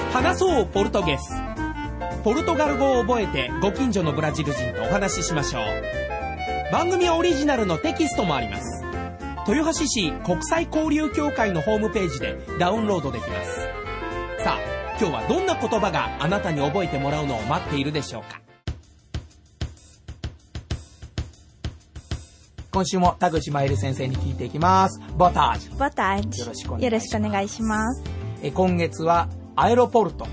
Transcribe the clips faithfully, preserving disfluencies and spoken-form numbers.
話そうポルトゲス。ポルトガル語を覚えてご近所のブラジル人とお話ししましょう。番組オリジナルのテキストもあります。豊橋市国際交流協会のホームページでダウンロードできます。さあ、今日はどんな言葉があなたに覚えてもらうのを待っているでしょうか。今週も田口真由里先生に聞いていきます。ボタージュ。 ボタージュ。 よろしくお願いします。よろしくお願いします。 え今月はアエロポルト、はい、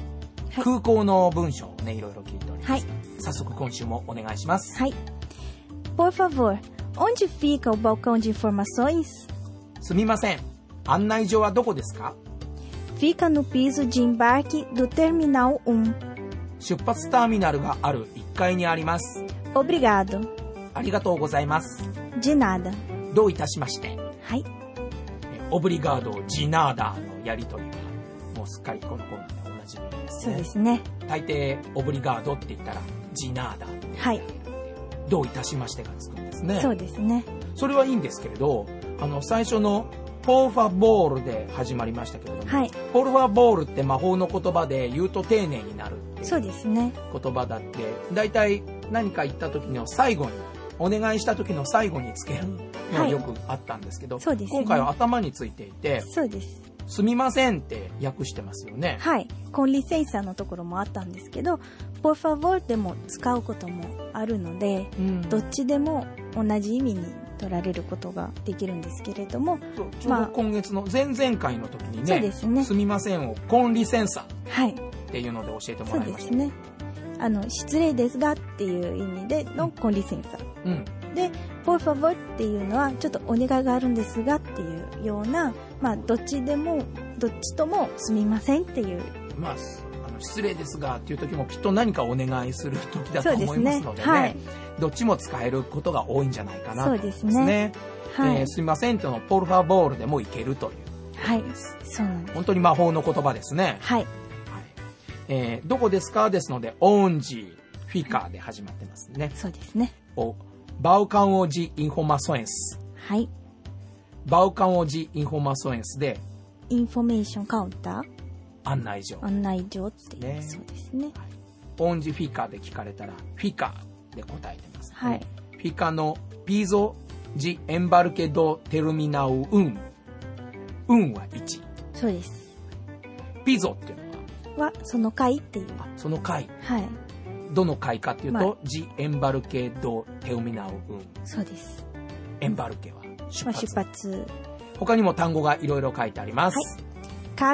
空港の文章をね、いろいろ聞いております。はい、早速今週もお願いします。 はい。Por favor, onde fica o balcão de informações? すみません。案内所はどこですか？ Fica no piso de embarque do terminal いち。 出発ターミナルがあるいっかいにあります。 Obrigado. ありがとうございます。 De nada. どういたしまして。 はい。 オブリガード、ジナーダのやりとりはもうすっかりこのコーナーでおなじみですね。 そうですね。 大抵オブリガードって言ったらジナーダ。 はい。 どういたしましてがつくんですね。 そうですね。 それはいいんですけれど、あの最初のポーファボールで始まりましたけれども、はい、ポーファボールって魔法の言葉で言うと丁寧になるっていう言葉だって、だいたい何か言った時の最後にお願いした時の最後につけるのがよくあったんですけど、はいね、今回は頭についていて、 そうです。 すみませんって訳してますよね。 はい。コンリセンサーのところもあったんですけど、por favor でも使うこともあるので、うん、どっちでも同じ意味に取られることができるんですけれども、 そうちょうど今月の前々回の時にね、 そうですね。 すみませんをコンリセンサーっていうので教えてもらいました。 そうですね。あの失礼ですがっていう意味でのコンリセンサー。うん。で、por favor っていうのはちょっとお願いがあるんですがっていうような、まあどっちでもどっちともすみませんっていう。 まあ、あの失礼ですがっていう時もきっと何かお願いする時だと思いますのでね。はい、どっちも使えることが多いんじゃないかなと思いますね。そうですね。はい、えー、すみませんというのポルファボールでもいけるという。 はい。そうなんです。 本当に魔法の言葉ですね。 はい。はい、 えー、どこですかですので、オンジ、フィカで始まってますね。 そうですね。 おバウカンオジインフォマソエンス。 はい。 バウカンオジインフォマソエンスで、 インフォメーションカウンター案内所。 案内所っていう、ね、そうですね。 オンジフィカで聞かれたら、フィカで答えてます、ね。 はい。 フィカのピーゾジエンバルケドテルミナウウン。運はいち。 そうです。 ピゾっていうのはは、その階っていう。 あ、その階。 はい。 どの階かっていうと、まあ、ジエンバルケドテルミナウウン。 そうです。 エンバルケは出発。まあ、 出発。 他にも単語がいろいろ書いてあります。はい、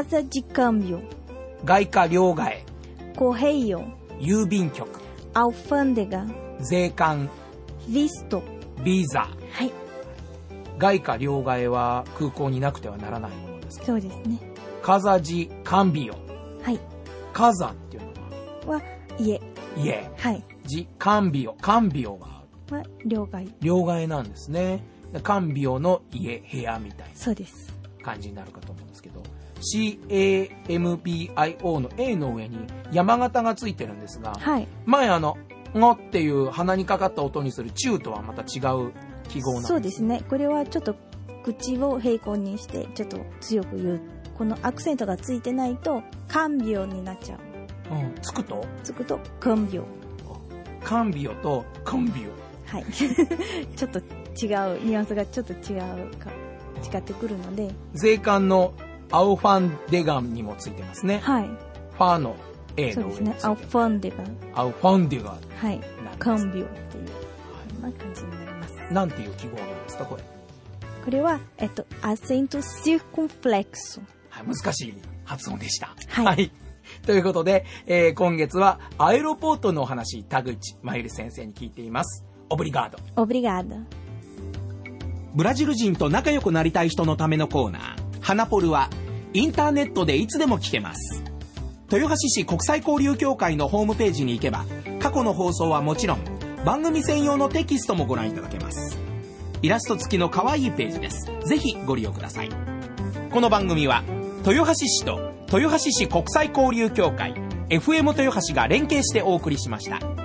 casa de câmbio。 外貨両替。 correio。 郵便局。 alfândega。 税関。 visto。 ビザ。 はい。 外貨両替は空港になくてはならないものですか？ そうですね。 casa de cambio。 はい。 casaっていうのはは家。 家。 はい。 de cambio。cambio はは両替。 両替なんですね。カンビオの家、部屋みたいな感じになるかと思うんですけど、シーエーエムビーアイオー の A の上に山形がついてるんですが、はい、前あののっていう鼻にかかった音にするチューとはまた違う記号なんです。 そうですね。これはちょっと口を平行にしてちょっと強く言う。このアクセントがついてないとカンビオになっちゃう。 うん、つくとつくとカンビオ。 カンビオとカンビオ。 はい。ちょっと違うニュアンスがちょっと違うか違ってくるので、 税関のアウファンデガンにもついてますね。 はい。 ファーの A の上についてる。そうですね。 アウファンデガン。 アウファンデガン。 はい。カンビオっていうそんな感じになります。 なんていう記号なんですかこれ？ これはえっとアセントシルコンフレックス。 はい、難しい発音でした。 はい。はい、 ということで、えー、今月はアエロポートのお話、田口真由里先生に聞いています。オブリガード。 オブリガード。 ブラジル人と仲良くなりたい人のためのコーナー、花ポルはインターネットでいつでも聞けます。豊橋市国際交流協会のホームページに行けば、過去の放送はもちろん、番組専用のテキストもご覧いただけます。イラスト付きの可愛いページです。ぜひご利用ください。この番組は、豊橋市と豊橋市国際交流協会、エフエム 豊橋が連携してお送りしました。